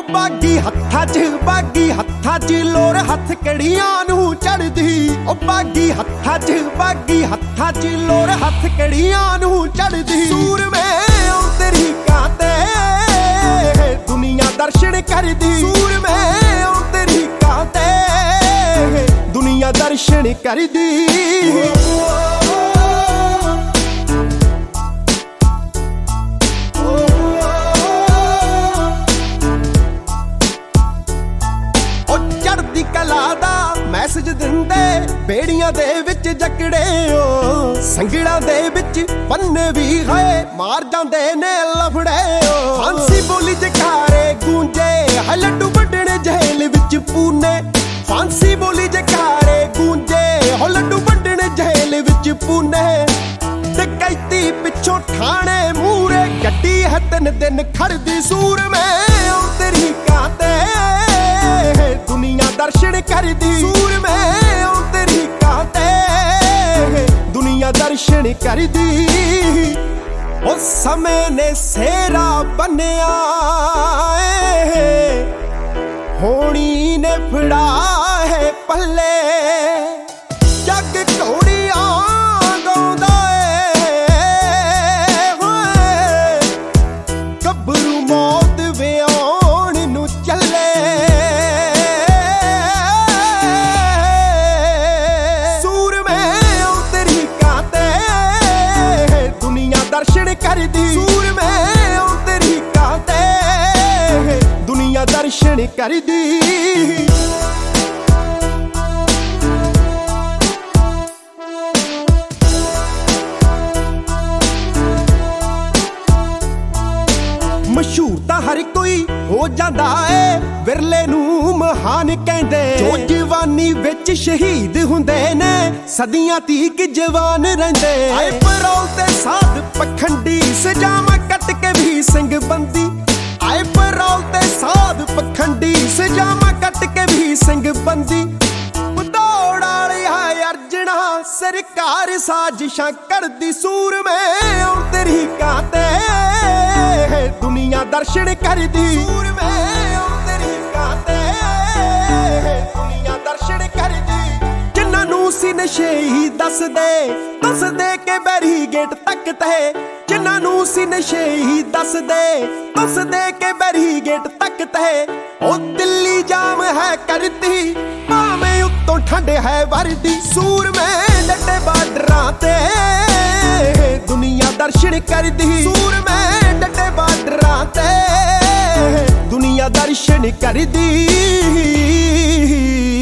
ਬਾਗੀ ਹੱਥਾਂ 'ਚ ਲੋਰ ਹੱਥ ਕੜੀਆਂ ਨੂੰ ਚੜਦੀ। ਉਹ ਬਾਗੀ ਹੱਥਾਂ 'ਚ ਲੋਰ ਹੱਥ ਕੜੀਆਂ ਨੂੰ ਚੜਦੀ। ਸੂਰਮੇ ਓ ਤੇਰੀ ਕਾਤੇ ਦੁਨੀਆ ਦਰਸ਼ਨ ਕਰਦੀ। ਸੂਰਮੇ ਓ ਤੇਰੀ ਕਾਤੇ ਦੁਨੀਆ ਦਰਸ਼ਨ ਕਰਦੀ। ਕਲਾ ਦਾ ਮੈਸੇਜ ਦਿੰਦੇ ਬੇੜੀਆਂ ਦੇ ਵਿੱਚ ਜਕੜੇ ਓ ਸੰਗੜਾਂ ਦੇ ਵਿੱਚ ਪੰਨੇ ਵੀ ਹੈ ਮਾਰ ਜਾਂਦੇ ਨੇ ਲਫੜੇ ਓ। ਫਾਂਸੀ ਬੋਲੀ ਜਕਾਰੇ ਗੂੰਜੇ ਹੈ ਲੱਡੂ ਵੱਢਣੇ ਜੇਲ੍ਹ ਵਿੱਚ ਪੂਨੇ। ਫਾਂਸੀ ਬੋਲੀ ਜਕਾਰੇ ਗੂੰਜੇ ਹੋ ਲੱਡੂ ਵੱਢਣੇ ਜੇਲ੍ਹ ਵਿੱਚ ਪੂਨੇ। ਡਕੈਤੀ ਪਿੱਛੋਂ ਠਾਣੇ ਮੂਰੇ ਗੱਡੀ ਹੈ 3 ਦਿਨ ਖੜਦੀ। ਸੂਰਮੇ ਓ ਤੇਰੀ ਕਾਤੇ ਦੁਨੀਆ ਦਰਸ਼ਨ ਕਰਦੀ। ਸੂਰਮੇ ਓ ਤੇਰੀ ਕਾਤੇ ਦੁਨੀਆ ਦਰਸ਼ਨ ਕਰਦੀ। ਉਹ ਸਮੇਂ ਨੇ ਸੇਰਾ ਬੰਨਿਆ ਹੋਣੀ ਨੇ ਫੜਾ ਹੈ ਪੱਲੇ। ਜੱਗ ਘੋੜੀਆਂ ਗਾਉਂਦਾ ਹੋਏ ਗੱਭਰੂ ਮੌਤ ਵਿਆਉਣ ਨੂੰ ਚੱਲੇ। ਦਰਸ਼ਨ ਕਰਦੀ। ਸੂਰਮੇ ਓ ਤੇਰੀ ਕਾਤੇ ਦੁਨੀਆ ਦਰਸ਼ਨ ਕਰਦੀ। ਮਸ਼ਹੂਰ ਤਾਂ ਹਰ ਕੋਈ ਹੋ ਜਾਂਦਾ ਏ ਵਿਰਲੇ ਨੂੰ ਮਹਾਨ ਕਹਿੰਦੇ। ਜੋ ਜਵਾਨੀ ਵਿੱਚ ਸ਼ਹੀਦ ਹੁੰਦੇ ਨੇ ਸਦੀਆਂ ਤੀਕ ਜਵਾਨ ਰਹਿੰਦੇ। ਆਏ ਪਰੌਲ ਤੇ ਸਾਧ ਪਖੰਡੀ ਸਜਾਵਾਂ ਕੱਟ ਕੇ ਵੀ ਸਿੰਘ ਬੰਦੀ। ਆਏ ਪਰੌਲ ਤੇ ਸਾਧ ਪਖੰਡੀ ਸਜਾਵਾਂ ਕੱਟ ਕੇ ਵੀ ਸਿੰਘ ਬੰਦੀ। ਦੌੜ ਵਾਲੀ ਹੈ ਅਰਜਣਾ ਸਰਕਾਰ ਸਾਜ਼ਿਸ਼ਾਂ ਕਰਦੀ। ਸੂਰਮੇ ਓ ਤੇਰੀ ਕਾਤੇ ਦੁਨੀਆ ਦਰਸ਼ਨ ਕਰਦੀ। ਸੂਰਮੇ ਓ ਤੇਰੀ ਕਾਤੇ ਦੁਨੀਆ ਦਰਸ਼ਨ ਕਰਦੀ। ਜਿਨ੍ਹਾਂ ਨੂੰ ਸੀ ਨਸ਼ੇ ਹੀ ਦੱਸਦੇ ਕਿ ਬੈਰੀਗੇਟ ਤੱਕ ਤੇ। ਜਿਨ੍ਹਾਂ ਨੂੰ ਸੀ ਨਸ਼ੇ ਹੀ ਦੱਸਦੇ ਕਿ ਬੈਰੀਗੇਟ ਤੱਕ ਤੇ। ਉਹ ਦਿੱਲੀ ਜਾਮ ਹੈ ਕਰਦੀ ਭਾਵੇਂ ਉੱਤੋਂ ਠੰਡ ਹੈ ਵਰਦੀ। ਸੂਰਮੇ ਡੱਡੇ ਬਾਰਡਰਾਂ ਤੇ ਦੁਨੀਆ ਦਰਸ਼ਨ ਕਰਦੀ। ਸੂਰਮੇ ਡੱਡੇ ਬਾਰਡਰਾਂ ਤੇ ਦੁਨੀਆ ਦਰਸ਼ਨ ਕਰਦੀ।